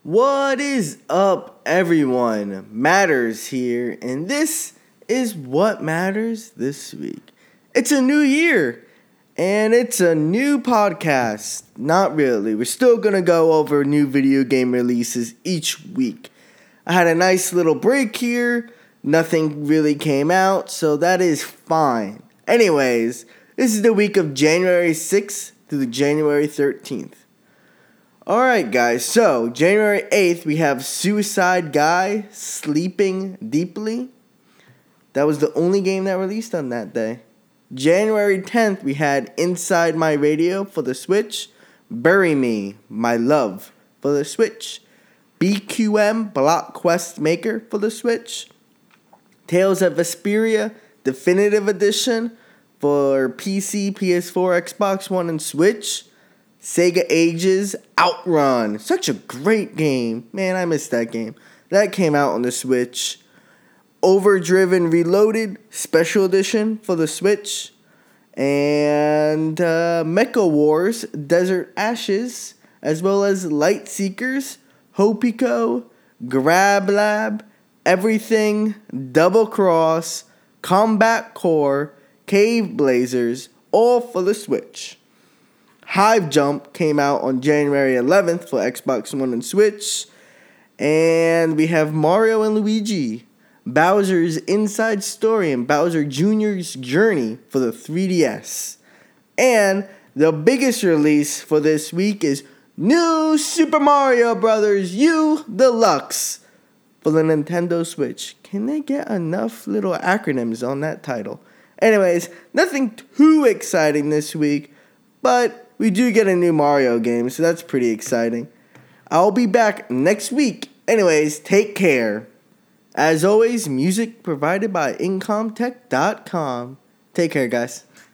What is up, everyone? Matters here, and this is what matters this week. It's a new year, and it's a new podcast. Not really. We're still gonna go over new video game releases each week. I had a nice little break here. Nothing really came out, so that is fine. Anyways, this is the week of January 6th through January 13th. Alright guys, so January 8th we have Suicide Guy Sleeping Deeply. That was the only game that released on that day. January 10th we had Inside My Radio for the Switch. Bury Me, My Love for the Switch. BQM Block Quest Maker for the Switch. Tales of Vesperia Definitive Edition for PC, PS4, Xbox One, and Switch. Sega Ages Outrun. Such a great game. Man, I missed that game. That came out on the Switch. Overdriven Reloaded Special Edition for the Switch. And Mecha Wars Desert Ashes, as well as Light Seekers, Hopiko, Grab Lab, Everything, Double Cross, Combat Core, Cave Blazers, all for the Switch. Hive Jump came out on January 11th for Xbox One and Switch. And we have Mario and Luigi, Bowser's Inside Story and Bowser Jr.'s Journey for the 3DS. And the biggest release for this week is New Super Mario Bros. U Deluxe for the Nintendo Switch. Can they get enough little acronyms on that title? Anyways, nothing too exciting this week, but we do get a new Mario game, so that's pretty exciting. I'll be back next week. Anyways, take care. As always, music provided by Incomtech.com. Take care, guys.